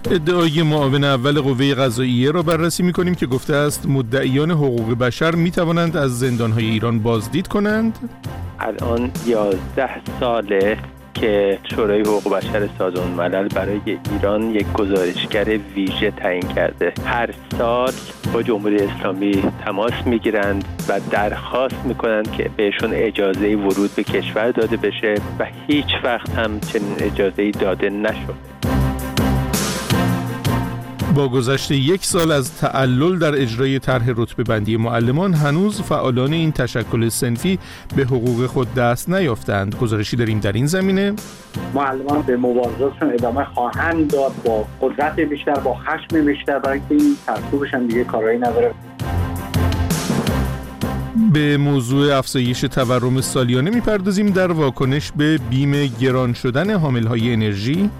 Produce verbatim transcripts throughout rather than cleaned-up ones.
ادعای معاون اول قوه قضاییه را بررسی می‌کنیم که گفته است مدعیان حقوق بشر می‌توانند از زندان‌های ایران بازدید کنند. الان یازده ساله که شورای حقوق بشر سازمان ملل برای ایران یک گزارشگر ویژه تعیین کرده. هر سال با جمهوری اسلامی تماس میگیرند و درخواست میکنند که بهشون اجازه ورود به کشور داده بشه و هیچ وقت هم چنین اجازه‌ای داده نشده. با گذشت یک سال از تعلل در اجرای طرح رتبه بندی معلمان، هنوز فعالان این تشکل صنفی به حقوق خود دست نیافتند. گزارشی داریم در این زمینه. معلمان به مبارزاتشون ادامه خواهند داد با قدرت بیشتر، با خشم بیشتر، برای اینکه این ترکیبش هم دیگه کارایی نداره. به موضوع افزایش تورم سالیانه میپردازیم در واکنش به بیم گران شدن حاملهای انرژی.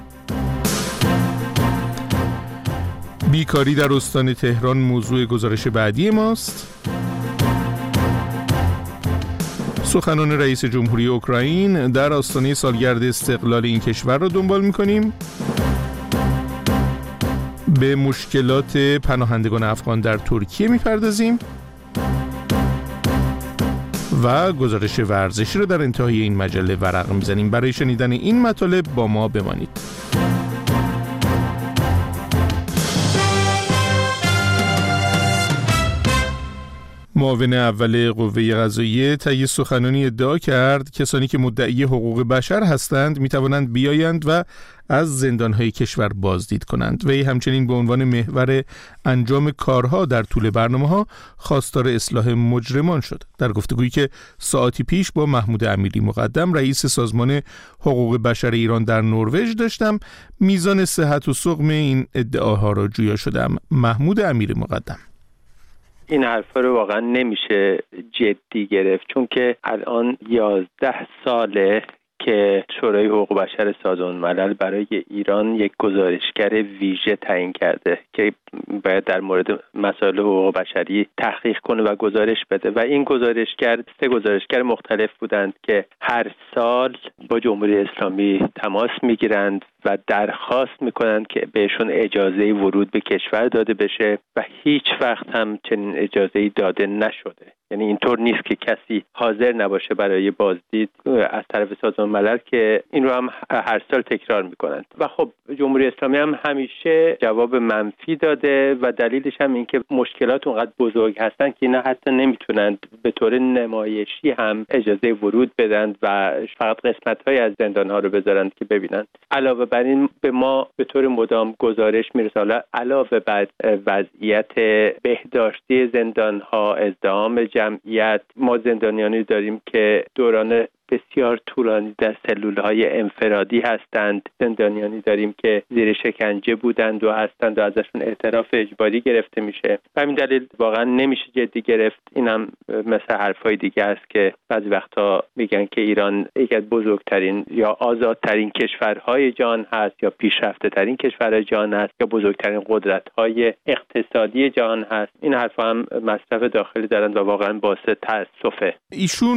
بیکاری در استان تهران موضوع گزارش بعدی ماست. سخنان رئیس جمهوری اوکراین در آستانه سالگرد استقلال این کشور را دنبال می‌کنیم. به مشکلات پناهندگان افغان در ترکیه می‌پردازیم و گزارش ورزشی را در انتهای این مجله ورق می‌زنیم. برای شنیدن این مطالب با ما بمانید. معاون اول قوه قضاییه طی سخنانی ادعا کرد کسانی که مدعی حقوق بشر هستند می توانند بیایند و از زندانهای کشور بازدید کنند. وی همچنین به عنوان محور انجام کارها در طول برنامه‌ها خواستار اصلاح مجرمان شد. در گفتگویی که ساعتی پیش با محمود امیری مقدم رئیس سازمان حقوق بشر ایران در نروژ داشتم، میزان صحت و سقم این ادعاها را جویا شدم. محمود امیری مقدم: این حرفا رو واقعا نمیشه جدی گرفت، چون که الان یازده ساله که شورای حقوق بشر سازمان ملل برای ایران یک گزارشگر ویژه تعیین کرده که باید در مورد مسائل حقوق بشری تحقیق کنه و گزارش بده و این گزارشگر سه گزارشگر مختلف بودند که هر سال با جمهوری اسلامی تماس میگیرند و درخواست میکنند که بهشون اجازه ورود به کشور داده بشه و هیچ وقت هم چنین اجازه‌ای داده نشده. یعنی اینطور نیست که کسی حاضر نباشه برای بازدید از طرف سازمان ملل، که این رو هم هر سال تکرار میکنند و خب جمهوری اسلامی هم همیشه جواب منفی داده و دلیلش هم این که مشکلات اونقدر بزرگ هستن که اینا حتی نمیتونند به طور نمایشی هم اجازه ورود بدن و فقط قسمت‌های از زندان‌ها رو بذارند که ببینند. علاوه بر این به ما به طور مدام گزارش میرسه. علاوه بر وضعیت بهداشتی زندان‌ها، ازدحام جمعیت، ما زندانیانی داریم که دوران بسیار طولانی در سلولهای انفرادی هستند. زندانیانی داریم که زیر شکنجه بودند و هستند و ازشون اعتراف اجباری گرفته میشه. به همین دلیل واقعا نمیشه جدی گرفت. اینم مثل حرفای دیگه است که بعضی وقتا میگن که ایران یکی از بزرگترین یا آزادترین کشورهای جهان هست یا پیشرفته ترین کشورهای جهان هست یا بزرگترین قدرت‌های اقتصادی جهان هست. این حرفا هم مصرف داخلی دارند و واقعا باعث تأسفه. ایشون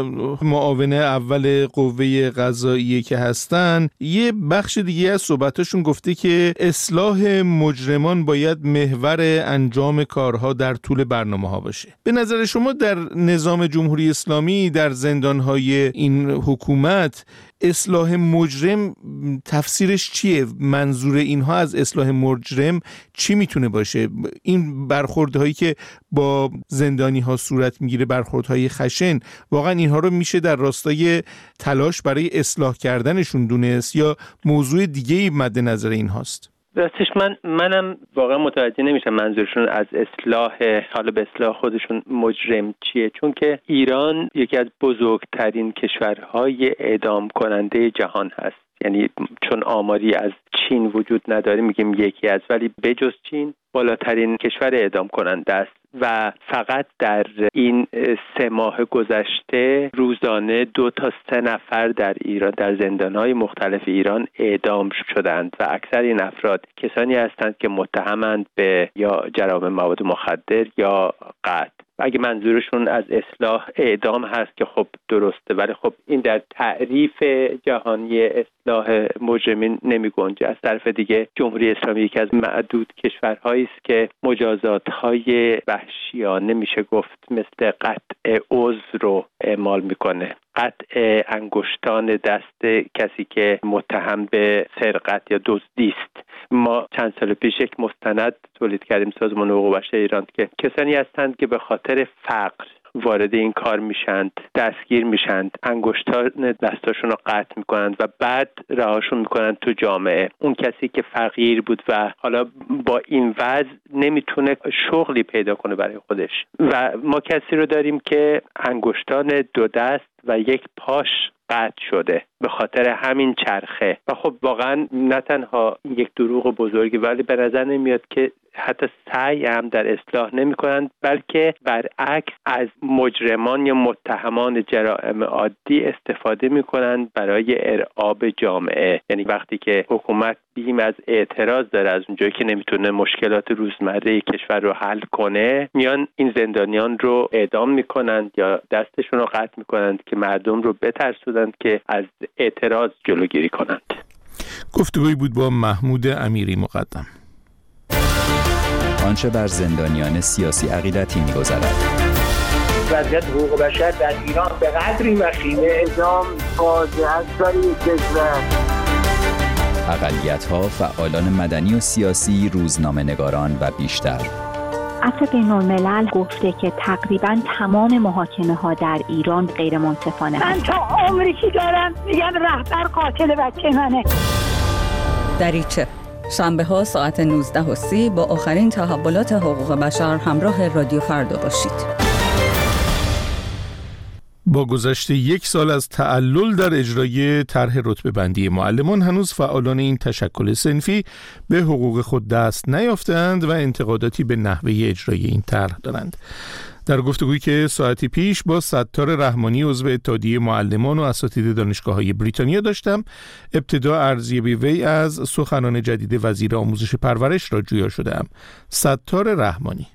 معاون اول قوه قضاییه که هستن، یه بخش دیگه از صحبتاشون گفته که اصلاح مجرمان باید محور انجام کارها در طول برنامه ها باشه. به نظر شما در نظام جمهوری اسلامی، در زندانهای این حکومت، اصلاح مجرم تفسیرش چیه؟ منظور اینها از اصلاح مجرم چی میتونه باشه؟ این برخوردهایی که با زندانی ها صورت میگیره، برخوردهای خشن، واقعا اینها رو میشه در راستای تلاش برای اصلاح کردنشون دونست یا موضوع دیگه‌ای مد نظر اینهاست؟ راستش من منم واقعا متوجه نمیشم منظورشون از اصلاح، حالا به اصلاح خودشون مجرم چیه، چون که ایران یکی از بزرگترین کشورهای اعدام کننده جهان هست. یعنی چون آماری از چین وجود نداره میگیم یکی از، ولی بجز چین بالاترین کشور اعدام کننده است و فقط در این سه ماه گذشته روزانه دو تا سه نفر در ایران در زندانهای مختلف ایران اعدام شدند و اکثر این افراد کسانی هستند که متهمند به یا جرائم مواد مخدر یا قتل. اگه منظورشون از اصلاح اعدام هست که خب درسته، ولی خب این در تعریف جهانی اصلاح مجرمین نمی گنجه. از طرف دیگه جمهوری اسلامی یکی از معدود کشورهایی است که مجازات‌های وحشیانه میشه گفت مثل قطع عضو رو اعمال میکنه، قطع انگشتان دست کسی که متهم به سرقت یا دزدی است. ما چند سال پیش یک مستند تولید کردیم سازمان حقوق بشر ایران که کسانی هستند که به خاطر فقر وارد این کار میشند، دستگیر میشند، انگشتان دستاشون رو قطع میکنند و بعد رهاشون میکنند تو جامعه. اون کسی که فقیر بود و حالا با این وضع نمیتونه شغلی پیدا کنه برای خودش، و ما کسی رو داریم که انگشتان دو دست و یک پاش قطع شده به خاطر همین چرخه. و خب واقعا نه تنها یک دروغ بزرگی، ولی به نظر نمیاد که حتی سعی هم در اصلاح نمی کنند، بلکه برعکس از مجرمان یا متهمان جرائم عادی استفاده می کنند برای ارعاب جامعه. یعنی وقتی که حکومت بیم از اعتراض داره از اونجایی که نمیتونه مشکلات روزمره کشور رو حل کنه، میان این زندانیان رو اعدام می کنند یا دستشون رو قطع می کنند که مردم رو بترسونند که از اعتراض جلوگیری کنند. گفتگویی بود با محمود امیری مقدم. آنچه بر زندانیان سیاسی عقیدتی می‌گذرد. وضعیت حقوق بشر در ایران به قدری وخیمه اعدام فاجعه است برای کشور. اقلیت‌ها، فعالان مدنی و سیاسی، روزنامه‌نگاران و بیشتر. عفو بین‌الملل گفته که تقریباً تمام محاکمه‌ها در ایران غیر منصفانه من تا عمری که دارم میگم رهبر قاتل بچه منه. دریچه شنبه ها ساعت نوزده و سی با آخرین تحولات حقوق بشر همراه رادیو فردا باشید. با گذشت یک سال از تعلل در اجرای طرح رتبه بندی معلمان، هنوز فعالان این تشکل صنفی به حقوق خود دست نیافتند و انتقاداتی به نحوه اجرای این طرح دارند. در گفتگویی که ساعتی پیش با ستار رحمانی عضو اتحادیه معلمان و اساتید دانشگاه‌های بریتانیا داشتم، ابتدا ارزیابی وی از سخنان جدید وزیر آموزش پرورش را جویا شدم. ستار رحمانی: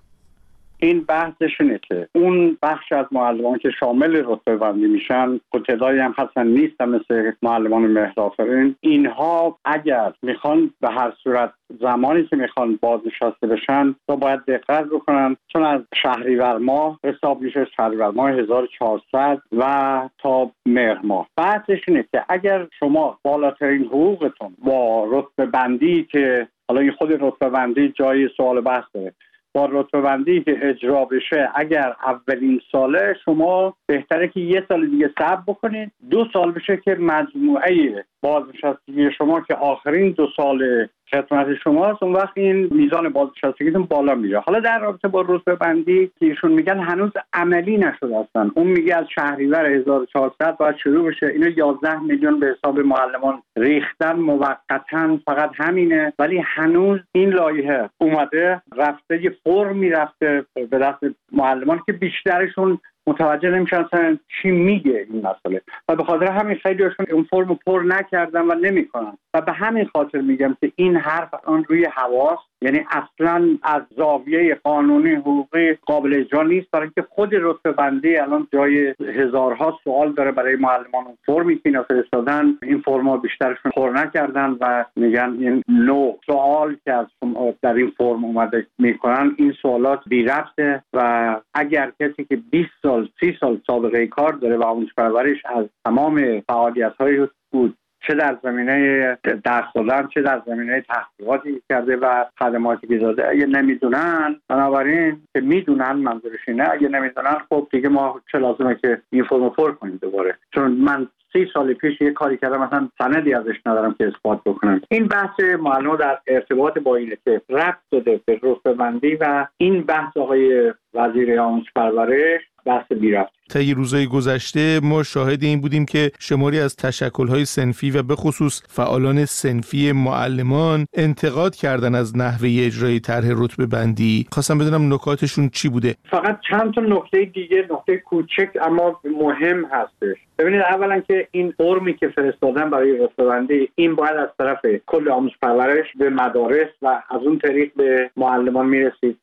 این بحثش اینه که اون بخش از معلمان که شامل رتبه بندی میشن، قطعه‌ای هم هستن نیستن مثل معلمان مهرآفرین، اینها اگر میخوان به هر صورت زمانی که میخوان بازنشسته بشن تو باید دقت بکنن، چون از شهریور ماه حساب میشه، شهریور ماه هزار و چهارصد و تا مهر ماه. بحثش اینه که اگر شما بالاترین حقوقتون با رتبه بندی که حالا این خود رتبه بندی جای سوال بحث داره، با رتبه بندی که اجرا بشه، اگر اولین ساله شما بهتره که یه سال دیگه صبر بکنید، دو سال بشه که مجموعه بازنشستگی شما که آخرین دو سال خدمت شماست، اون وقت این میزان بازنشستگیتون بالا میره. حالا در رابطه با رتبه بندی که ایشون میگن هنوز عملی نشده هستن، اون میگه از شهریور هزار و چهارصد باید شروع بشه. اینو یازده میلیون به حساب معلمان ریختن موقتا، فقط همینه، ولی هنوز این لایحه اومده رفته یه فرمی رفته به دست معلمان که بیشترشون متوجه نمیشن اصلا چی میگه این مسئله، و به خاطر همین خیلیشون اون فرمو پر نکردن و نمیکنن. و به همین خاطر میگم که این حرف آن روی حواس، یعنی اصلا از زاویه قانونی حقوقی قابل اجرا نیست، برای اینکه خود رتبه بندی الان جای هزارها سوال داره برای معلمان. اون فرمی که اینا فرستادن، این فرما بیشترشون پر نکردن و میگن این نوع سوال که از در این فرم اومده میکنن، این سوالات بی ربطه و اگر کسی که بیست سال سی سال سابقه کار داره و آموزش پرورش از تمام فعالیت‌های بود، چه در زمینه درس دادن چه در زمینه تحقیقاتی کرده و خدماتی که داده، اگه نمیدونن، بنابراین که میدونن منظورش اینه، اگه نمیدونن خب دیگه ما چه لازمه که این فرمو پر کنیم دوباره. چون من سی سال پیش یه کاری کردم، مثلا سندی ازش ندارم که اثبات بکنم. این بحث معلومه در ارتباط با اینه که ربط داده به رتبه بندی و این بحث آقای وزیر آموزش پرورش بحث بی ربط. طی روزهای گذشته ما شاهد این بودیم که شماری از تشکل‌های صنفی و به خصوص فعالان صنفی معلمان انتقاد کردن از نحوه اجرای طرح رتبه بندی. خواستم بدونم نکاتشون چی بوده. فقط چند تا نکته دیگه، نکته کوچک اما مهم هستش. ببینید، اولا که این فرمی که فرستادن برای رتبه بندی، این باید از طرف کل آموزش پرورش به مدارس و از اون طریق به معلمان میرسید.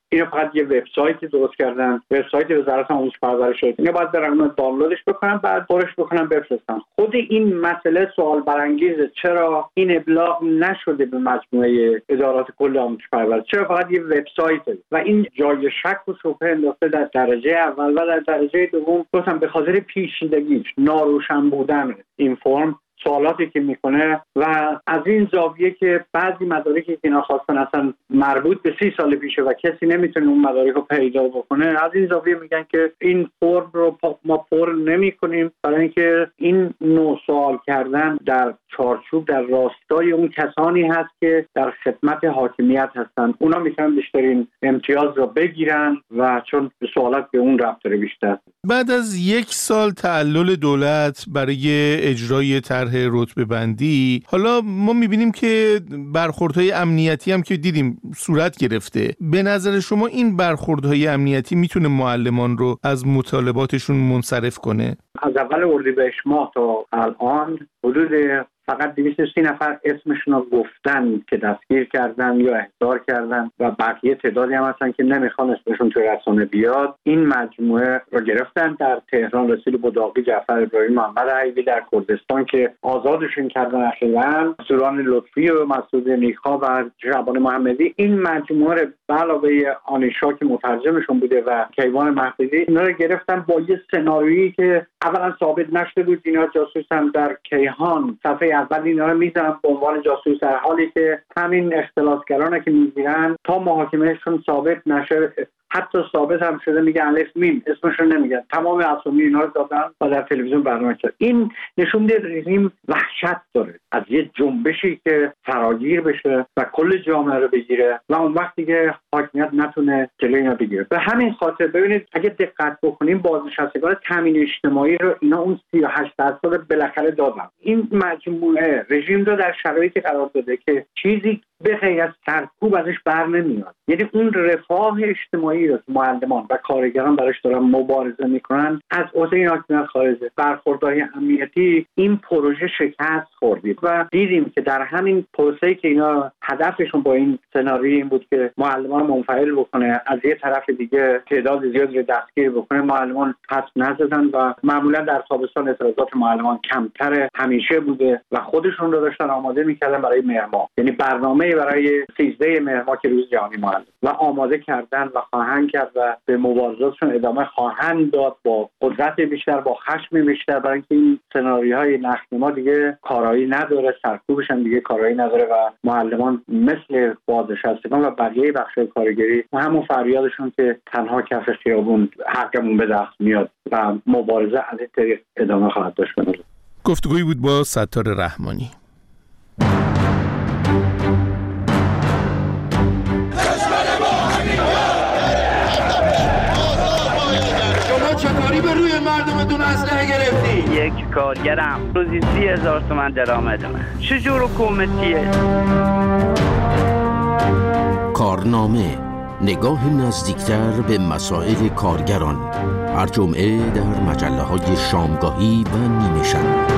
اینا فقط یه وبسایتی درست کردن، وبسایت وزارت آموزش پرورش. اینا باید برن اون دانلودش بکنن، بعد پرش بکنن بفرستن. خود این مسئله سوال برانگیزه، چرا این ابلاغ نشده به مجموعه ادارات کل آموزش پرورش؟ چرا فقط یه وبسایته؟ و این جای شک و شبهه انداخته در درجه اول و در درجه دوم، گفتم به خاطر پیچیدگیش، ناروشن بودن این فرم، سوالاتی که میکنه و از این زاویه که بعضی مدارکی که اینا خواستن اصلا مربوط به سی سال پیشه و کسی نمیتونه اون مدارک رو پیدا بکنه، از این زاویه میگن که این فرم رو ما پر نمی کنیم، برای اینکه این نوع سوال کردن در چارچوب در راستای اون کسانی هست که در خدمت حاکمیت هستن، اونا میتونن بیشترین امتیاز رو بگیرن و چون سوالات به اون رفت داره بیشتر. بعد از یک سال تعلل دولت برای اجرای طرح رتبه بندی، حالا ما میبینیم که برخوردهای امنیتی هم که دیدیم صورت گرفته. به نظر شما این برخوردهای امنیتی میتونه معلمان رو از مطالباتشون منصرف کنه؟ از اول اردیبهشت ماه تا الان حدود فقط دویست و سی نفر اسمشون رو گفتن که دستگیر کردن یا احضار کردن و بقیه تعدادی هم هستن که نمیخوان اسمشون توی رسانه بیاد. این مجموعه رو گرفتن در تهران، رسول بداقی، جعفر ابراهیم، محمد حیوی در کردستان که آزادشون کردن اخیراً، سوران لطفی و مسعود نیکا و شعبان محمدی. این مجموعه رو به علاوه آنیشا که مترجمشون بوده و کیوان مهدوی، اینا رو گرفتن با یه سناریویی که اولا ثابت نشده بود اینا جاسوسن. در کیهان صفحه اول اینا رو میذارن به عنوان جاسوس، در حالی که همین اختلاسگرانه که میگیرن تا محاکمهشون ثابت نشه، حتی ثابت هم شده میگه الف میم، اسمشون نمیگن، تمام اسامی اینا رو دادن و در تلویزیون برنامه کرد. این نشون میده رژیم وحشت داره از یه جنبشی که فراگیر بشه و کل جامعه رو بگیره و اون وقتی که حاکمیت نتونه جلوی اینا بگیره. به همین خاطر ببینید اگه دقت بکنیم بازنشستگان تامین اجتماعی رو اینا اون سی و هشت درصد بالاخره دادن. این مجموعه رژیم رو در شرایطی قرار داده که چیزی به غیر از سرکوب ازش بر نمیاد. یعنی اون رفاه اجتماعی رو معلمان و کارگران براش دارن مبارزه میکنن، از عهده این حاکمیت خارجه. برخوردهای امنیتی این پروژه شکست خوردید و دیدیم که در همین پروسه‌ای که اینا هدفشون با این سناریو این بود که معلمان منفعل بکنه، از یه طرف دیگه تعداد زیادی رو دستگیر بکنه، معلمان پس نزدن و معمولا در تابستان اعتراضات معلمان کمتر همیشه بوده و خودشون رو داشتن آماده میکردن برای مهر ماه، یعنی برنامه برای سیزده مهر ماه که روز جهانی معلم و آماده کردن و خواهند کرد و به مبارزاتشون ادامه خواهند داد با قدرت بیشتر، با خشم بیشتر، برای اینکه این سناریوهای نخنما دیگه کارایی نداره، سرکوبش هم دیگه کارایی نداره و معلمان مثل بازنشستگان و بقیه بخش‌های کارگری و همون فریادشون که تنها کف خیابون حقمون به دست میاد و مبارزه از این طریق ادامه خواهد داشت. گفتگویی بود با ستار رحمانی. چطوری به روی مردمتون اسلحه گرفتی؟ یک کارگرم روزی سی هزار تومن درآمدمه. چجور حکومتیه؟ کارنامه، نگاه نزدیکتر به مسائل کارگران، هر جمعه در مجله های شامگاهی و نیمه شب.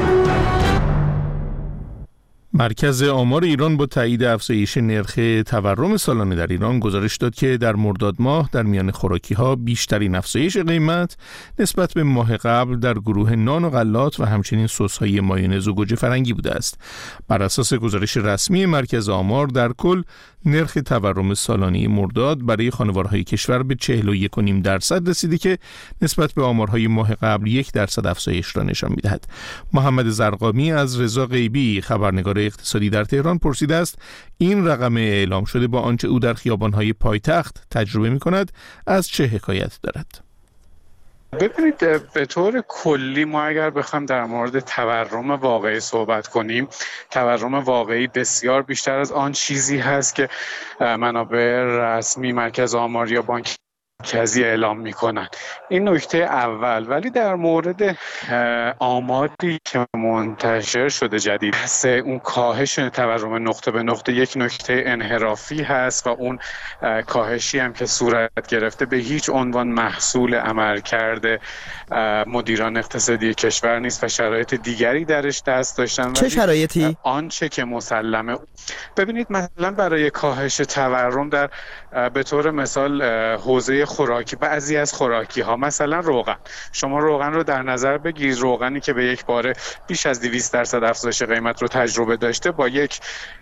مرکز آمار ایران با تایید افزایش نرخ تورم سالانه در ایران گزارش داد که در مرداد ماه در میان خوراکی‌ها بیشترین افزایش قیمت نسبت به ماه قبل در گروه نان و غلات و همچنین سس‌های مایونز و گوجه فرنگی بوده است. بر اساس گزارش رسمی مرکز آمار در کل نرخ تورم سالانه مرداد برای خانوارهای کشور به چهل و یک و نیم درصد رسیده که نسبت به آمارهای ماه قبل یک درصد افزایش را نشان می‌دهد. محمد زرقامی از رضا غیبی خبرنگار اقتصادی در تهران پرسیده است این رقم اعلام شده با آنچه او در خیابان‌های پایتخت تجربه می‌کند از چه حکایت دارد؟ ببینید به طور کلی ما اگر بخوایم در مورد تورم واقعی صحبت کنیم، تورم واقعی بسیار بیشتر از آن چیزی هست که منابع رسمی مرکز آمار یا بانک مرکزی اعلام میکنن. این نکته اول. ولی در مورد آماری که منتشر شده جدید هست، اون کاهش تورم نقطه به نقطه یک نکته انحرافی هست و اون کاهشی هم که صورت گرفته به هیچ عنوان محصول عملکرد مدیران اقتصادی کشور نیست و شرایط دیگری درش دست داشتن. چه شرایطی؟ آنچه که مسلمه، ببینید مثلا برای کاهش تورم در به طور مثال حوزه خوراکی، بعضی از خوراکی ها مثلا روغن، شما روغن رو در نظر بگیرید، روغنی که به یک باره بیش از دویست درصد افزایش قیمت رو تجربه داشته با یک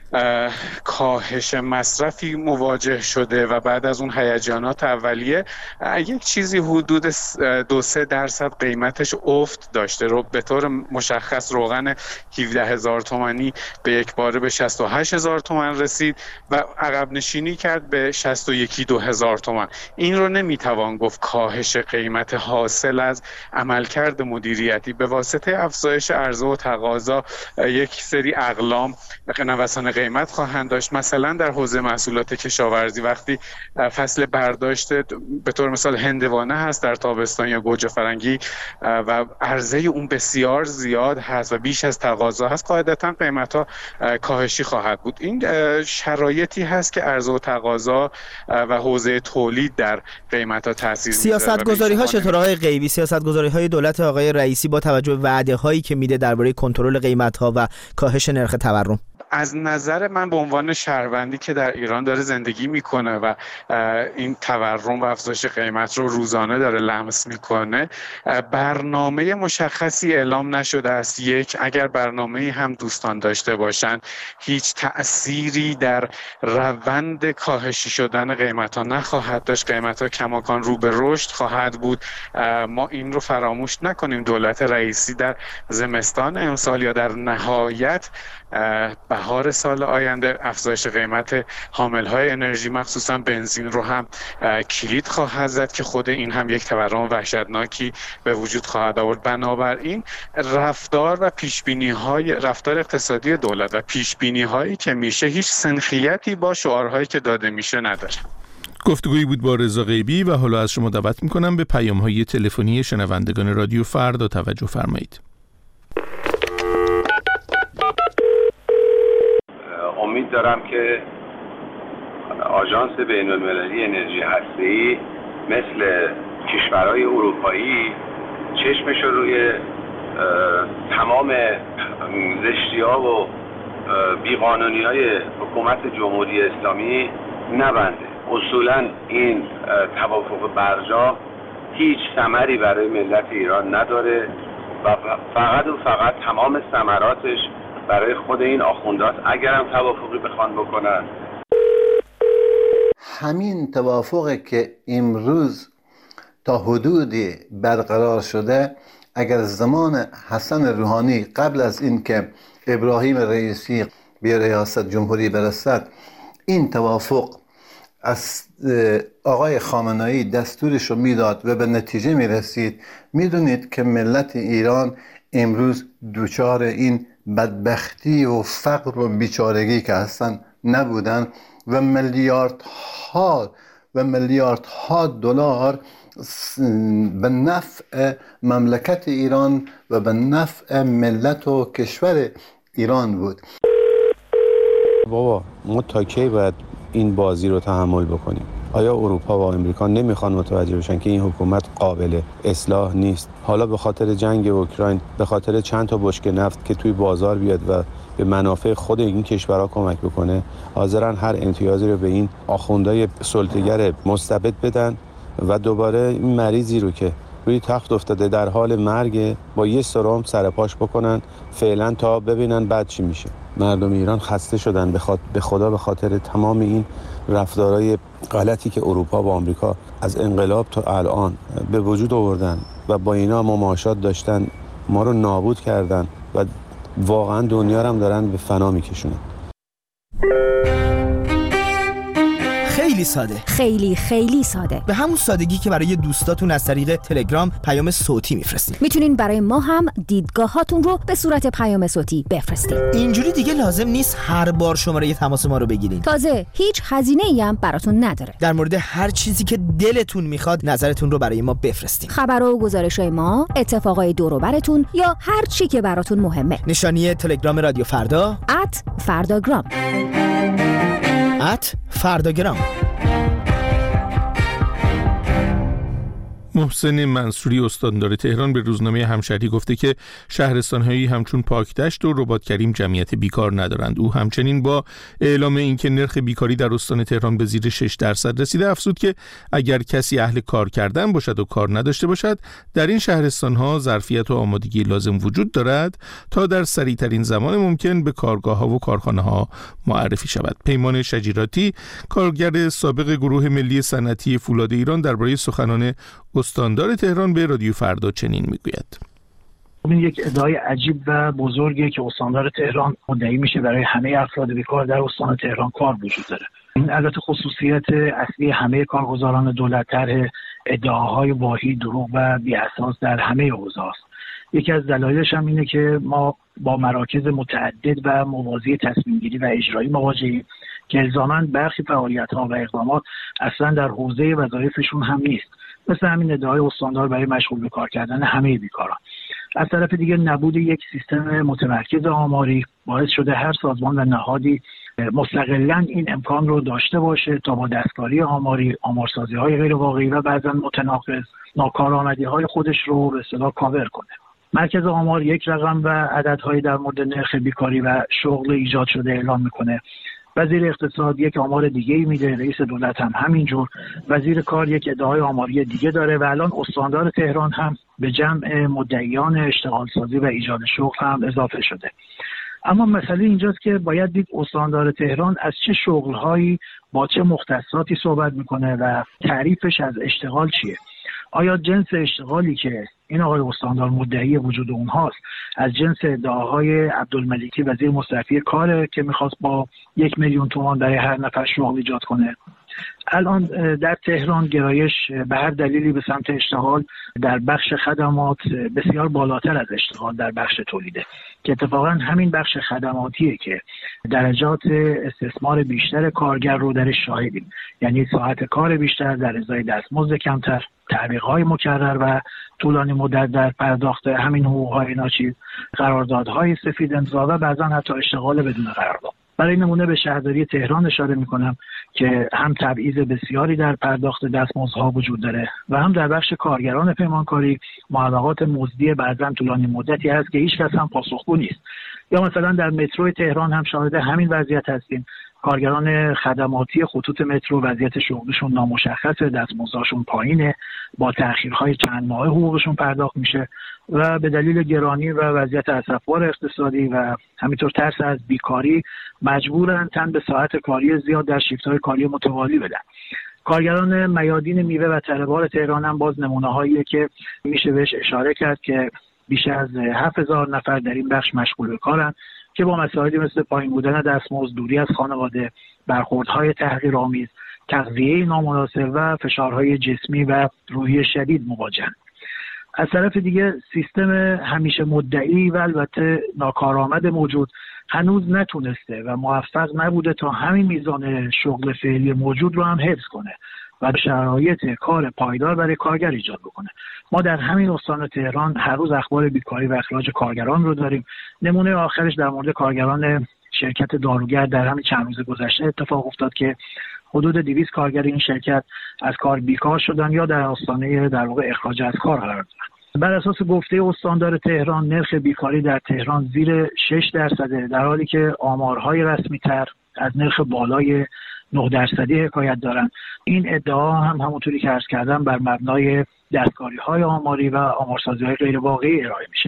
کاهش مصرفی مواجه شده و بعد از اون هیجانات اولیه یک چیزی حدود دو سه درصد قیمتش افت داشته رو به طور مشخص روغن هفده هزار تومانی به یک باره به شصت و هشت هزار تومان رسید و عقب نشینی کرد به شصت و یک دو هزار تومان. این رو نمیتوان گفت کاهش قیمت حاصل از عملکرد مدیریتی به واسطه افزایش عرضه و تقاضا. یک سری اقلام نوسان قیمت خواهند داشت. مثلا در حوزه محصولات کشاورزی وقتی فصل برداشت به طور مثال هندوانه هست در تابستان یا گوجه فرنگی و عرضه اون بسیار زیاد هست و بیش از تقاضا هست، قاعدتا قیمت ها کاهشی خواهد بود. این شرایطی هست که عرضه و تقاضا و حوزه تولید در قیمت ها تاثیر میذاره. سیاست گذاری ها چطور های غیبی، سیاست گذاری های دولت آقای رئیسی با توجه به وعده هایی که میده درباره کنترل قیمت ها و کاهش نرخ تورم؟ از نظر من به عنوان شهروندی که در ایران داره زندگی میکنه و این تورم و افزایش قیمت رو روزانه داره لمس میکنه، برنامه مشخصی اعلام نشده است. یک، اگر برنامه‌ای هم دوستان داشته باشن هیچ تأثیری در روند کاهشی شدن قیمت ها نخواهد داشت. قیمت ها کماکان رو به رشد خواهد بود. ما این رو فراموش نکنیم، دولت رئیسی در زمستان امسال یا در نهایت بهار سال آینده افزایش قیمت حامل‌های انرژی مخصوصا بنزین رو هم کلید خواهد زد که خود این هم یک تورم وحشتناکی به وجود خواهد آورد. بنابراین رفتار و پیشبینی‌های رفتار اقتصادی دولت و پیشبینی‌هایی که میشه هیچ سنخیتی با شعارهایی که داده میشه نداره. گفتگویی بود با رضا غیبی و حالا از شما دعوت می‌کنم به پیام‌های تلفنی شنوندگان رادیو فردا توجه فرمایید. امید دارم که آژانس بین‌المللی انرژی هسته‌ای مثل کشورهای اروپایی چشمش رو روی تمام زشتی‌ها و بیقانونی‌های حکومت جمهوری اسلامی نبنده. اصولاً این توافق برجا هیچ ثمری برای ملت ایران نداره و فقط و فقط تمام ثمراتش برای خود این آخوندات اگرم توافقی بخوان بکنن. همین توافقی که امروز تا حدودی برقرار شده اگر زمان حسن روحانی قبل از این که ابراهیم رئیسی به ریاست جمهوری برسد این توافق از آقای خامنه‌ای دستورش رو میداد و به نتیجه میرسید، میدونید که ملت ایران امروز دوچار این بدبختی و فقر و بیچارگی که هستن نبودن و میلیاردها و میلیاردها دلار به نفع مملکت ایران و به نفع ملت و کشور ایران بود. بابا ما تا کی باید این بازی رو تحمل بکنیم؟ آیا اروپا و امریکا نمیخوان متوجه بشن که این حکومت قابل اصلاح نیست؟ حالا به خاطر جنگ اوکراین، به خاطر چند تا بشکه نفت که توی بازار بیاد و به منافع خود این کشورها کمک بکنه، حاضرن هر امتیازی رو به این آخوندهای سلطه‌گر مستبد بدن و دوباره این مریضی رو که روی تخت افتاده در حال مرگ با یه سرم سر پاش بکنن فعلا تا ببینن بعد چی میشه. مردم ایران خسته شدن به, خاط... به خدا به خاطر تمام این رفتارهای غلطی که اروپا و آمریکا از انقلاب تا الان به وجود آوردن و با اینا مماشات داشتن، ما رو نابود کردن و واقعا دنیا رو هم دارن به فنا میکشونن. خیلی ساده. خیلی خیلی ساده. به همون سادگی که برای دوستاتون از طریق تلگرام پیام صوتی میفرستید. میتونین برای ما هم دیدگاهاتون رو به صورت پیام صوتی بفرستید. اینجوری دیگه لازم نیست هر بار شماره تماس ما رو بگیرین. تازه هیچ هزینه‌ای هم براتون نداره. در مورد هر چیزی که دلتون میخواد نظرتون رو برای ما بفرستین. خبر و گزارش‌های ما، اتفاقای دور و براتون یا هر چی که براتون مهمه. نشانی تلگرام رادیو فردا ات فرداگرام ات فرداگرام. محسن منصوری استاندار تهران به روزنامه همشهری گفته که شهرستان‌هایی همچون پاکدشت و رباط کریم جمعیت بیکار ندارند. او همچنین با اعلام اینکه نرخ بیکاری در استان تهران به زیر شش درصد رسیده افزود که اگر کسی اهل کار کردن باشد و کار نداشته باشد در این شهرستان‌ها ظرفیت و آمادگی لازم وجود دارد تا در سریع‌ترین زمان ممکن به کارگاه‌ها و کارخانه‌ها معرفی شود. پیمان شجیراتی کارگر سابق گروه ملی صنعتی فولاد ایران درباره سخنان استاندار تهران به رادیو فردا چنین میگوید: این یک ادعای عجیب و بزرگیه که استاندار تهران مدعی میشه برای همه افراد بیکار در استان تهران کار وجود داره. این البته خصوصیت اصلی همه کارگزاران دولت طرح ادعاهای واهی، دروغ و بی اساس در همه حوزه است. یکی از دلایلش هم اینه که ما با مراکز متعدد و موازی تصمیم گیری و اجرایی مواجهیم که الزاماً برخی فعالیت‌ها و اقدامات اصلا در حوزه وظایفشون هم نیست. مثل همین ادعای استاندار برای مشغول به کار کردن همه بیکاران. از طرف دیگه نبود یک سیستم متمرکز آماری باعث شده هر سازمان و نهادی مستقلاً این امکان رو داشته باشه تا با دستکاری آماری، آمارسازی‌های غیر واقعی و بعضاً متناقض ناکارآمدی‌های خودش رو به اصطلاح کاور کنه. مرکز آمار یک رقم و عددهای در مورد نرخ بیکاری و شغل ایجاد شده اعلام میکنه. وزیر اقتصاد یک آمار دیگه ای میده، رئیس دولت هم همینجور، وزیر کار یک ادعای آماری دیگه داره و الان استاندار تهران هم به جمع مدعیان اشتغال سازی و ایجاد شغل هم اضافه شده. اما مسئله اینجاست که باید دید استاندار تهران از چه شغلهایی با چه مختصاتی صحبت میکنه و تعریفش از اشتغال چیه. آیا جنس اشتغالی که این آقای استاندار مدعی وجود اونهاست از جنس ادعاهای عبدالملیکی وزیر مستعفی کاره که میخواست با یک میلیون تومان برای هر نفر شغل ایجاد کنه؟ الان در تهران گرایش به هر دلیلی به سمت اشتغال در بخش خدمات بسیار بالاتر از اشتغال در بخش تولیده که اتفاقا همین بخش خدماتیه که درجات استثمار بیشتر کارگر رو درش شاهدیم. یعنی ساعت کار بیشتر در ازای دستمزد کمتر، تعویق‌های مکرر و طولانی مدت در پرداخت همین حقوق‌های ناچیز، قراردادهای سفید امضا و بعضا حتی اشتغال بدون قرارداد. برای نمونه به شهرداری تهران اشاره میکنم که هم تبعیض بسیاری در پرداخت دستمزدها وجود داره و هم در بخش کارگران پیمانکاری موافقات مزدی بعضا طولانی مدتی هست که هیچ کس هم پاسخگو نیست. یا مثلا در مترو تهران هم شاهد همین وضعیت هستیم. کارگران خدماتی خطوط مترو وضعیت شغلشون نامشخصه، دستمزدشون پایینه، با تأخیرهای چند ماهه حقوقشون پرداخت میشه و به دلیل گرانی و وضعیت اسفبار اقتصادی و همینطور ترس از بیکاری مجبورن تن به ساعت کاری زیاد در شیفت‌های کاری متوالی بدن. کارگران میادین میوه و تره‌بار تهران هم باز نمونه‌هاییه که میشه بهش اشاره کرد که بیش از هفت هزار نفر در این بخش مشغول به کارن که با مسائلی مثل پایین بودن دستمزد، دوری از خانواده، برخوردهای تحقیرآمیز، تغذیه نامناسب و فشارهای جسمی و روحی شدید مواجهند. از طرف دیگه سیستم همیشه مدعی و البته ناکارآمد موجود هنوز نتونسته و موفق نبوده تا همین میزان شغل فعلی موجود رو هم حفظ کنه و شرایط کار پایدار برای کارگر ایجاد بکنه. ما در همین استان تهران هر روز اخبار بیکاری و اخراج کارگران رو داریم. نمونه آخرش در مورد کارگران شرکت داروگر در همین چند روز گذشته اتفاق افتاد که حدود دویست کارگر این شرکت از کار بیکار شدن یا در آستانه در واقع اخراج از کار قرار دارن. بر اساس گفته استاندار تهران نرخ بیکاری در تهران زیر شش درصده، در حالی که آمارهای رسمی تر از نرخ بالای نه درصدی حکایت دارن. این ادعا هم همونطوری که عرض کردم بر مبنای دستکاری‌های آماری و آمارسازی‌های غیر واقعی ارائه میشه.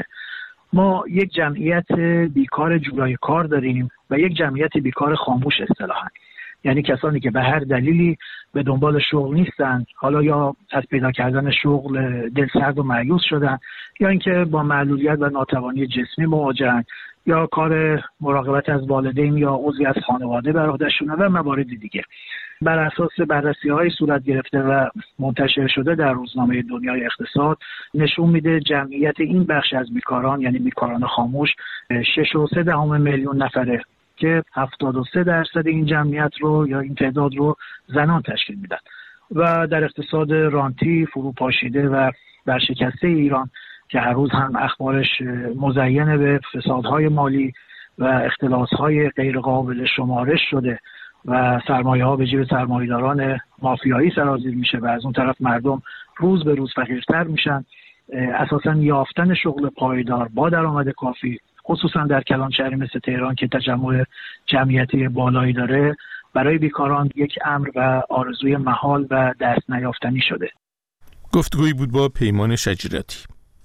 ما یک جمعیت بیکار جورای کار داریم و یک جمعیت بیکار خاموش اصطلاحاً. یعنی کسانی که به هر دلیلی به دنبال شغل نیستن، حالا یا از پیدا کردن شغل دلسرد و مایوس شدن یا اینکه با معلولیت و ناتوانی جسمی مواجهن یا کار مراقبت از والدین یا عضوی از خانواده بر عهده‌شونه و موارد دیگه. بر اساس بررسی‌های صورت گرفته و منتشر شده در روزنامه دنیای اقتصاد نشون میده جمعیت این بخش از بیکاران، یعنی بیکاران خاموش، شش و سه دهم میلیون نفره که هفتاد و سه درصد این جمعیت رو یا این تعداد رو زنان تشکیل میدن. و در اقتصاد رانتی فروپاشیده و برشکسته ایران که هر روز هم اخبارش مزین به فسادهای مالی و اختلاسهای غیرقابل شمارش شده و سرمایه ها به جیب سرمایه‌داران مافیایی سرازیر میشه و از اون طرف مردم روز به روز فقیرتر میشن، اساساً یافتن شغل پایدار با درآمد کافی خصوصا در کلانشهری مثل تهران که تجمع جمعیتی بالایی داره برای بیکاران یک امر و آرزوی محال و دست نیافتنی شده. گفتگویی بود با پیمان شجریاتی.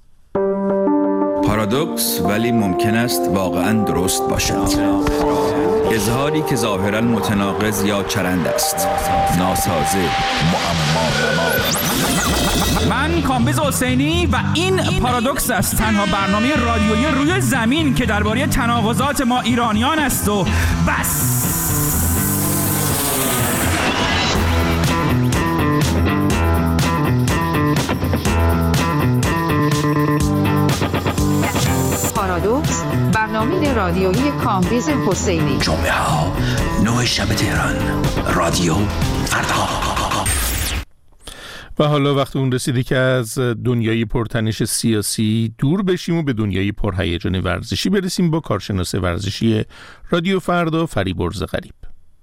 پارادوکس ولی ممکن است واقعاً درست باشد. اظهاری که ظاهراً متناقض یا چرند است، ناسازه، معما. من کامبیز حسینی و این پارادوکس است، تنها برنامه رادیویی روی زمین که درباره تناقضات ما ایرانیان است و بس. پارادوکس، برنامه رادیویی کامبیز حسینی. جمعه ها نه شب تهران، رادیو فردا. و حالا وقت اون رسیده که از دنیای پرتنش سیاسی دور بشیم و به دنیای پرهیجان ورزشی برسیم با کارشناس ورزشی رادیو فردا فریبرز غریب.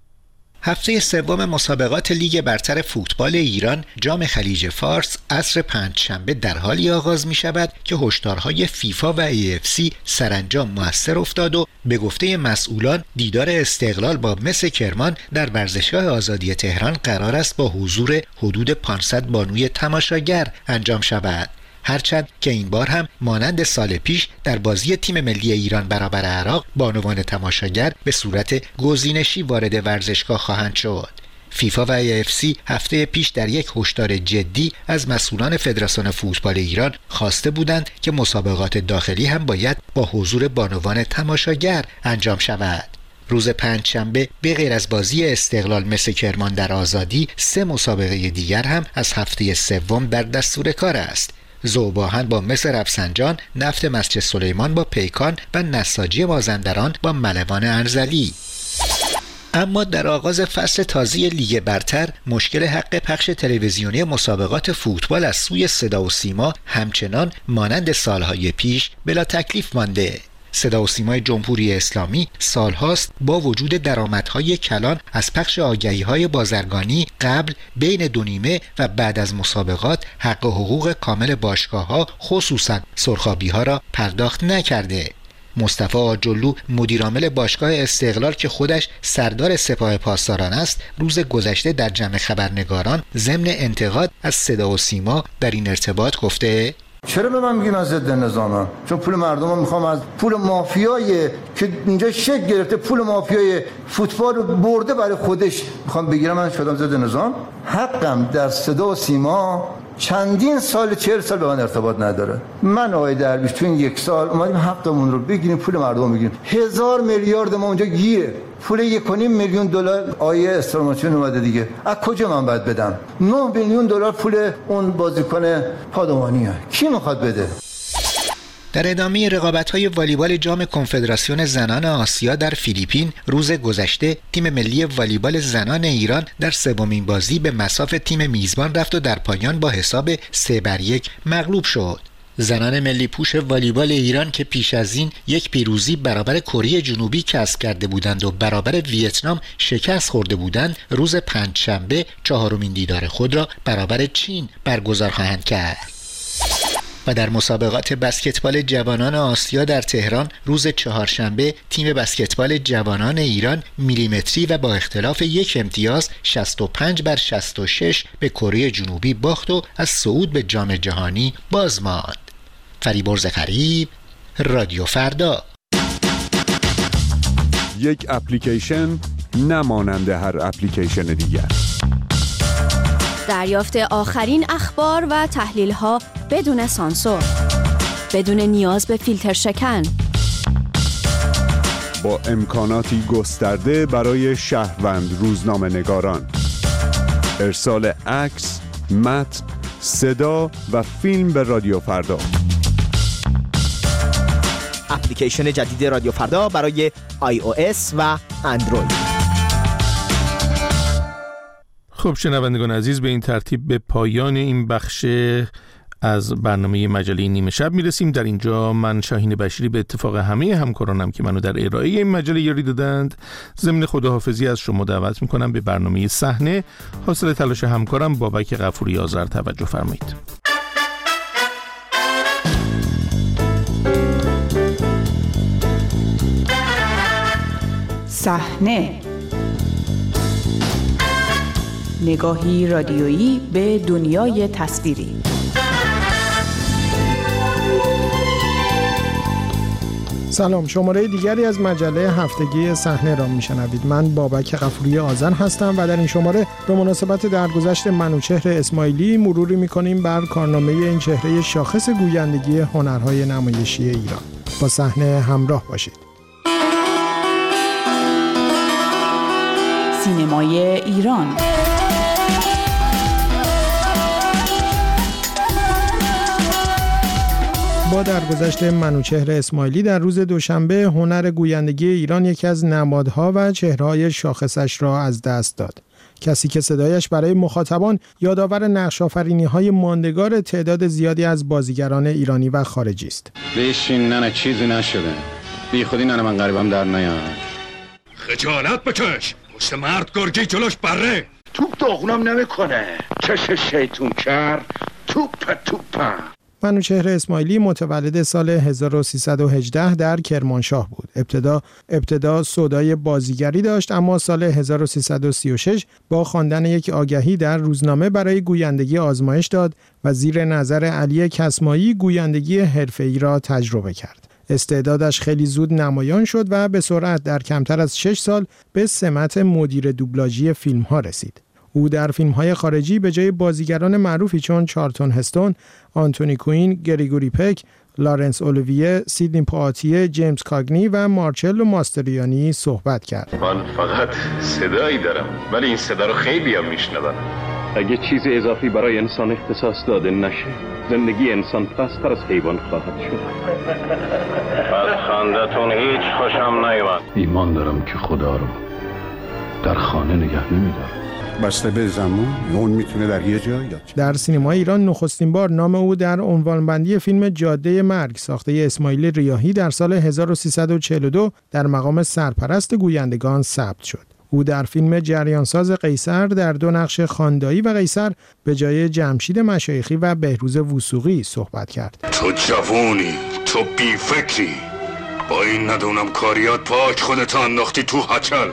هفته سوم مسابقات لیگ برتر فوتبال ایران جام خلیج فارس عصر پنجشنبه در حالی آغاز می شود که هشدارهای فیفا و ای اف سی سرانجام مؤثر افتاد و به گفته مسئولان دیدار استقلال با مس کرمان در ورزشگاه آزادی تهران قرار است با حضور حدود پانصد بانوی تماشاگر انجام شود. هرچند که این بار هم مانند سال پیش در بازی تیم ملی ایران برابر عراق بانوان تماشاگر به صورت گزینشی وارد ورزشگاه خواهند شد. فیفا و ای اف سی هفته پیش در یک هشدار جدی از مسئولان فدراسیون فوتبال ایران خواسته بودند که مسابقات داخلی هم باید با حضور بانوان تماشاگر انجام شود. روز پنجشنبه به غیر از بازی استقلال مس کرمان در آزادی، سه مسابقه دیگر هم از هفته سوم در دستور کار است. ذوباهن با مس رفسنجان، نفت مسجد سلیمان با پیکان و نساجی مازندران با ملوان ارزلی. اما در آغاز فصل تازه لیگ برتر مشکل حق پخش تلویزیونی مسابقات فوتبال از سوی صدا و سیما همچنان مانند سالهای پیش بلا تکلیف مانده. صدا و سیمای جمهوری اسلامی سالهاست با وجود درآمدهای کلان از پخش آگهی‌های بازرگانی قبل، بین دو نیمه و بعد از مسابقات حق و حقوق کامل باشگاه‌ها خصوصاً سرخابی‌ها را پرداخت نکرده. مصطفی آجلو مدیرعامل باشگاه استقلال که خودش سردار سپاه پاسداران است، روز گذشته در جمع خبرنگاران ضمن انتقاد از صدا و سیما در این ارتباط گفته: چرا به من میگی من ضد نظامم؟ چون پول مردم رو میخوام از پول مافیایی که اینجا شکل گرفته، پول مافیای فوتبال رو برده برای خودش میخوام بگیرم، من شدم ضد نظام. حقم در صدا و سیما چندین سال، چهل سال به من ارتباط نداره. من آقای درویش تو این یک سال اومدیم حقمون رو بگیریم، پول مردم بگیریم. هزار میلیارد ما اونجا گیره، پول یک و نیم میلیون دلار آیه استراماچون اومده دیگه. از کجا من باید بدم؟ نه میلیون دلار پول اون بازیکن پادوانیه، کی میخواد بده؟ در ادامه رقابت‌های والیبال جام کنفدراسیون زنان آسیا در فیلیپین روز گذشته تیم ملی والیبال زنان ایران در سومین بازی به مصاف تیم میزبان رفت و در پایان با حساب سه بر یک مغلوب شد. زنان ملی پوش والیبال ایران که پیش از این یک پیروزی برابر کره جنوبی کسب کرده بودند و برابر ویتنام شکست خورده بودند، روز پنجشنبه چهارمین دیدار خود را برابر چین برگزار خواهند کرد. و در مسابقات بسکتبال جوانان آسیا در تهران روز چهارشنبه تیم بسکتبال جوانان ایران میلیمتری و با اختلاف یک امتیاز شصت و پنج بر شصت و شش به کره جنوبی باخت و از صعود به جام جهانی باز ماند. فریبرز غریب، رادیو فردا. یک اپلیکیشن نمانند هر اپلیکیشن دیگر. دریافت آخرین اخبار و تحلیل‌ها بدون سانسور، بدون نیاز به فیلتر شکن، با امکاناتی گسترده برای شهروند روزنامه نگاران. ارسال عکس، متن، صدا و فیلم به رادیو فردا. اپلیکیشن جدید رادیو فردا برای آی او اس و اندروید. خب شنوندگان عزیز، به این ترتیب به پایان این بخش از برنامه مجله نیمه شب میرسیم. در اینجا من شاهین بشیری به اتفاق همه همکارانم که منو در ارائه این مجله یاری دادند ضمن خداحافظی از شما دعوت میکنم به برنامه صحنه حاصل تلاش همکارم بابک غفوری آذر توجه فرمایید. صحنه، نگاهی رادیویی به دنیای تصویری. سلام، شماره دیگری از مجله هفتگی صحنه را میشنوید. من بابک غفوری آذر هستم و در این شماره به مناسبت درگذشت منوچهر اسماعیلی مروری میکنیم بر کارنامه این چهره شاخص گویندگی هنرهای نمایشی ایران. با صحنه همراه باشید. سینمای ایران. با درگذشت منوچهر اسماعیلی در روز دوشنبه هنر گویندگی ایران یکی از نمادها و چهره‌های شاخصش را از دست داد. کسی که صدایش برای مخاطبان یادآور نقش‌آفرینی‌های ماندگار تعداد زیادی از بازیگران ایرانی و خارجی است. بشین، نه چیزی نشده. بی خودی نه من غریبم در نیاد. خجالت بکش. مشت مرد گرگی جلوش بره. توپ داغونم نمیکنه. چش شیطون کر. توپ توپ. منوچهر اسماعیلی متولد سال هزار و سیصد و هجده در کرمانشاه بود. ابتدا ابتدا سودای بازیگری داشت، اما سال هزار و سیصد و سی و شش با خواندن یک آگهی در روزنامه برای گویندگی آزمایش داد و زیر نظر علی کسمایی گویندگی حرفه‌ای را تجربه کرد. استعدادش خیلی زود نمایان شد و به سرعت در کمتر از شش سال به سمت مدیر دوبلاژی فیلم‌ها رسید. او در فیلم‌های خارجی به جای بازیگران معروفی چون چارلتون هستون، آنتونی کوین، گریگوری پک، لارنس اولیویه، سیدنی پوآتیه، جیمز کاگنی و مارچلو ماستریانی صحبت کرد. من فقط صدایی دارم، ولی این صدا رو خیلی هم میشنون. اگه چیز اضافی برای انسان اختصاص داده نشه، زندگی انسان پست‌تر از حیوان خواهد شد. از خندتون هیچ خوشم نیومد. ایمان دارم که خدا رو در خانه نگه نمیداره. بسته به زمان، اون میتونه در یه جا یا در سینمای ایران نخستین بار نام او در عنوانبندی فیلم جاده مرگ ساخته اسماعیل ریاحی در سال هزار و سیصد و چهل و دو در مقام سرپرست گویندگان ثبت شد. او در فیلم جریانساز قیصر در دو نقش خاندایی و قیصر به جای جمشید مشایخی و بهروز وثوقی صحبت کرد. تو جوونی، تو بی فکری، با این ندونم کاریات پاک خودت انداختی تو هچل.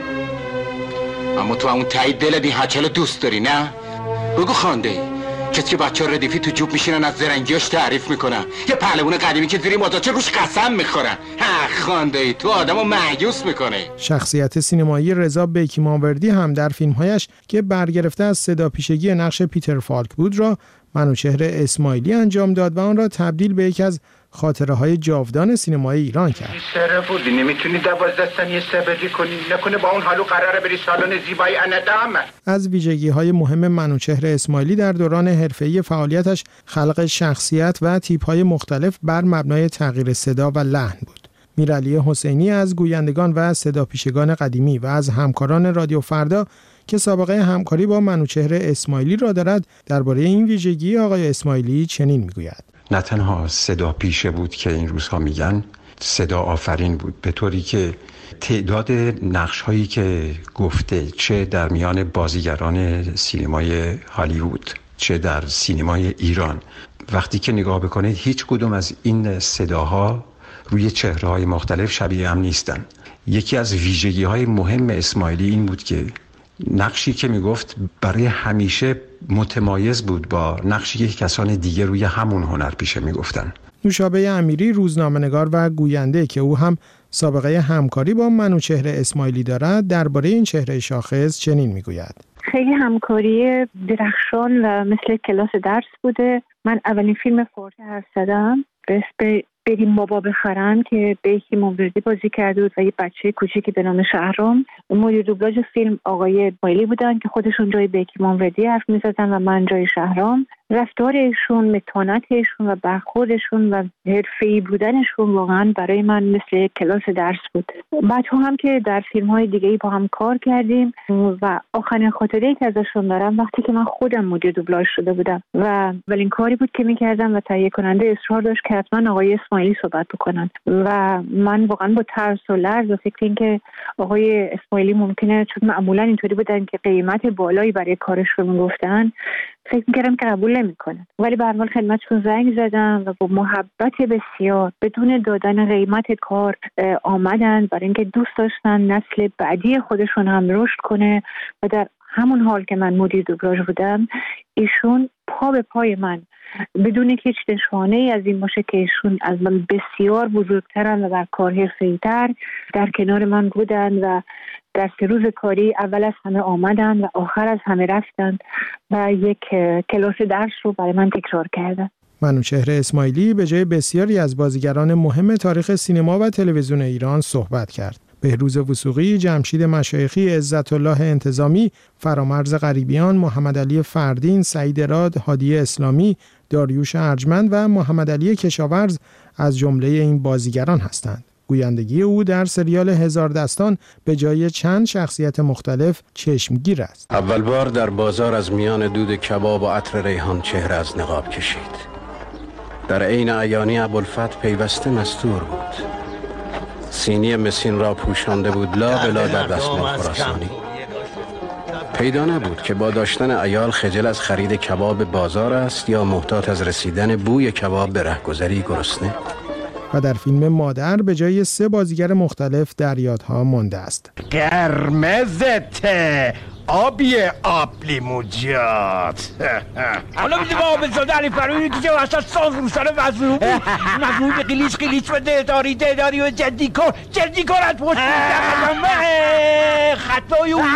اما تو همون تایید دلت این هچل دوست داری نه؟ بگو خانده ای کسی که بچه ها ردیفی تو جوب میشینن از زرنگیاش تعریف میکنن، یه پهلوان قدیمی که زیری مازاچه روش قسم میخورن. ها خانده ای تو آدمو مایوس میکنه. شخصیت سینمایی رضا بیکیمانوردی هم در فیلمهایش که برگرفته از صدا پیشگی نقش پیتر فالک بود را منوچهر اسماعیلی انجام داد و آن را تبدیل به یکی از خاطره های جاودان سینمای ایران کرد. سره بودی نمیتونی دوازده ثانیه صبری کنی، نکنه با اون حالو قراره بری سالن زیبایی اندام. از ویژگی های مهم منوچهر اسماعیلی در دوران حرفه‌ای فعالیتش خلق شخصیت و تیپ های مختلف بر مبنای تغییر صدا و لحن بود. میرعلی حسینی از گویندگان و صداپیشگان قدیمی و از همکاران رادیو فردا که سابقه همکاری با منوچهر اسماعیلی را دارد درباره این ویژگی آقای اسماعیلی چنین میگوید: نه تنها صدا پیشه بود که این روزها میگن، صدا آفرین بود، به طوری که تعداد نقش هایی که گفته چه در میان بازیگران سینمای هالیوود چه در سینمای ایران، وقتی که نگاه بکنید هیچ کدوم از این صداها روی چهره های مختلف شبیه هم نیستن. یکی از ویژگی های مهم اسماعیلی این بود که نقشی که میگفت برای همیشه متمایز بود با نقشی که کسان دیگه روی همون هنر پیشه میگفتن. نوشابه امیری روزنامه‌نگار و گوینده که او هم سابقه همکاری با منوچهر اسماعیلی دارد درباره این چهره شاخص چنین میگوید: خیلی همکاری درخشان و مثل کلاس درس بوده. من اولین فیلم فارسی حرف زدم به اسم بریم بابا بخرن که بیکی موردی بازی کرده بود و یه بچه کوچیکی به نام شهرام. مدیر دوبلاژ فیلم آقای مایلی بودن که خودشون جای بیکی موردی حرف می‌زدن و من جای شهرام. رفتارشون، متانتشون و برخوردشون و حرفه‌ای بودنشون واقعا برای من مثل کلاس درس بود. بعدها هم که در فیلم‌های دیگه‌ای با هم کار کردیم و آخرین خاطره‌ای که ازشون دارم وقتی که من خودم مدیر دوبلاژ شده بودم و اولین کاری بود که می‌کردم و تهیه کننده اصرار داشت که حتما آقای اسماعیلی صحبت بکنن و من واقعا با ترس و لرز و فکر اینکه آقای اسماعیلی ممکنه، چون معمولا اینطوری بودن که قیمت بالایی برای کارشون میگفتن، فکر میکردم که قبول نمیکنن، ولی به هر حال خدمتشون زنگ زدم و با محبت بسیار بدون دادن قیمت کار آمدن، برای اینکه دوست داشتن نسل بعدی خودشون هم رشد کنه و در همون حال که من مدیر دوبلاژ بودم ایشون پا به پای من بدون که هیچ نشانه‌ای از این باشه که ایشون از من بسیار بزرگترن و در کار حرفه‌ای‌تر در کنار من بودن و در سه روز کاری اول از همه آمدن و آخر از همه رفتن و یک کلاس درس رو برای من تکرار کردن. منوچهر اسماعیلی به جای بسیاری از بازیگران مهم تاریخ سینما و تلویزیون ایران صحبت کرد. بهروز وثوقی، جمشید مشایخی، عزت الله انتظامی، فرامرز غریبیان، محمد علی فردین، سعید راد، هادی اسلامی، داریوش ارجمند و محمد علی کشاورز از جمله این بازیگران هستند. گویندگی او در سریال هزار دستان به جای چند شخصیت مختلف چشمگیر است. اول بار در بازار از میان دود کباب و عطر ریحان چهره از نقاب کشید. در عین عیانی ابوالفتح پیوسته مستور بود. سینی مسین را پوشانده بود لا بلا در دستمال خراسانی. پیدا نبود که با داشتن عیال خجل از خرید کباب بازار است یا محتاط از رسیدن بوی کباب به رهگذری گرسنه. و در فیلم مادر به جای سه بازیگر مختلف در یادها مانده است. قرمزته آبی آب لیموجات. حالا میده با آب زاده علی فرمی که جا وسط ساز روسانه وزنو مزنوی به قلیش قلیش و دهداری دهداری و جدی کن جدی کن از پشت خطای اون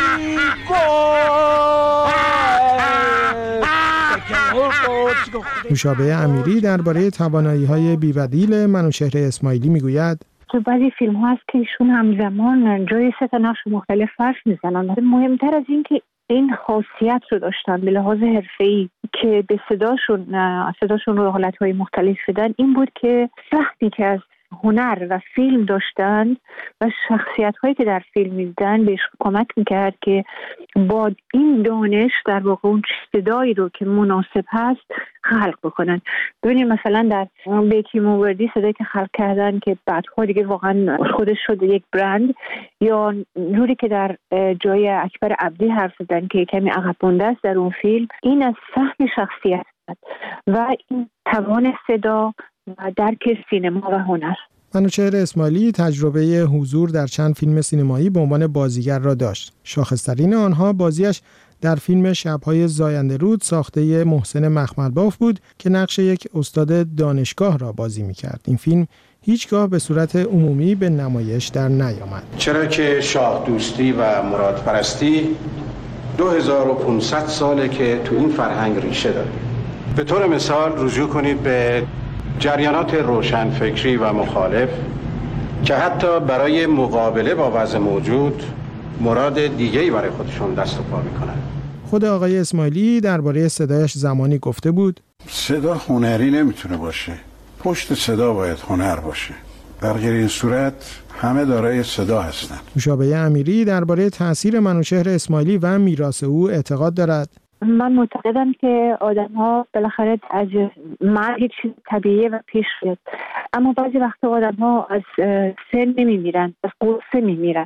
مشابه امیری درباره توانایی‌های بی‌بدیل منوچهر اسماعیلی میگوید تو بعضی فیلم ها هست که ایشون همزمان جای سه تا نقش مختلف فرش میزنن. مهمتر از این که این خاصیت رو داشتن به لحاظ حرفه‌ای که به صداشون صداشون رو حالت‌های مختلف شدن، این بود که وقتی که از هنر و فیلم داشتن و شخصیت‌هایی که در فیلم می‌دیدن بهش کمک می‌کرد که با این دانش در واقع اون صدایی رو که مناسب هست خلق بکنن. ببینید مثلا در بیکی موردی صدایی که خلق کردن که بعدها دیگه واقعا خودش شده یک برند، یا نوری که در جای اکبر عبدی حرف زدن که کمی عقب مونده است در اون فیلم، این از فهم شخصیت و این توان صدا و درک سینما و هنر. منوچهر اسماعیلی تجربه حضور در چند فیلم سینمایی به عنوان بازیگر را داشت. شاخص‌ترین آنها بازیش در فیلم شب‌های زاینده رود ساخته محسن مخملباف بود که نقش یک استاد دانشگاه را بازی می‌کرد. این فیلم هیچگاه به صورت عمومی به نمایش در نیامد. چرا که شاه دوستی و مراد پرستی دو هزار و پانصد ساله که تو این فرهنگ ریشه داره. به طور مثال رجوع کنید به جریانات روشنفکری و مخالف که حتی برای مقابله با وضع موجود مراد دیگه‌ای برای خودشون دست و پا میکنن. خود آقای اسماعیلی درباره صدایش زمانی گفته بود صدا هنری نمیتونه باشه، پشت صدا باید هنر باشه، در غیر این صورت همه دارای صدا هستند. مشابه امیری درباره تأثیر منوچهر اسماعیلی و میراث او اعتقاد دارد. من معتقدم که آدم‌ها بالاخره از مرگ چیز طبیعیه و پیش میاد، اما بعضی وقتا آدم‌ها از سن نمیمیرن، از قصه میمیرن.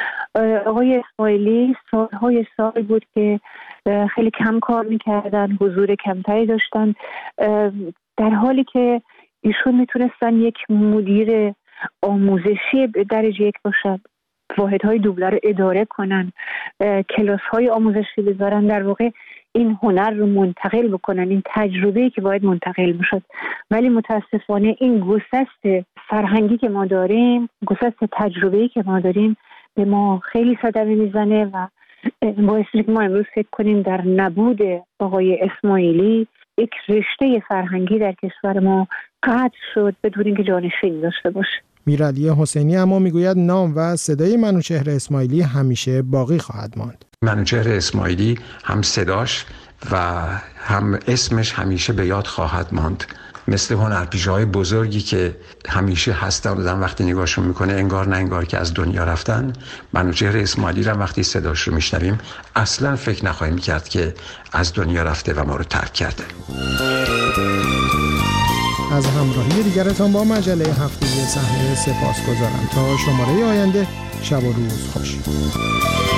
آقای اسماعیلی سالهای سال بود که خیلی کم کار میکردن، حضور کمتری داشتن، در حالی که ایشون میتونستن یک مدیر آموزشی درجه یک باشن، واحدهای دوبله رو اداره کنن، کلاس‌های آموزشی بذارن، در واقع این هنر رو منتقل بکنن، این تجربه‌ای که باید منتقل بشد. ولی متاسفانه این گسست فرهنگی که ما داریم، گسست تجربه‌ای که ما داریم به ما خیلی صدمه میزنه و باعث میشه که ما امروز فکر کنیم در نبود آقای اسماعیلی یک رشته فرهنگی در کشور ما قطع شد بدون اینکه جانشین داشته باشه. میرعلی حسینی اما میگوید نام و صدای منوچهر اسماعیلی همیشه باقی خواهد ماند. منوچهر اسماعیلی هم صداش و هم اسمش همیشه به یاد خواهد ماند. مثل هنرپیشه‌های بزرگی که همیشه هستن آدم وقتی نگاهشون میکنه انگار نه انگار که از دنیا رفتن. منوچهر اسماعیلی رو وقتی صداش رو میشنویم اصلا فکر نخواهیم کرد که از دنیا رفته و ما رو ترک کرده. از همراهی دیگرتان با مجله هفتگی صحنه سپاسگزارم. تا شماره آینده شب و روز خوش.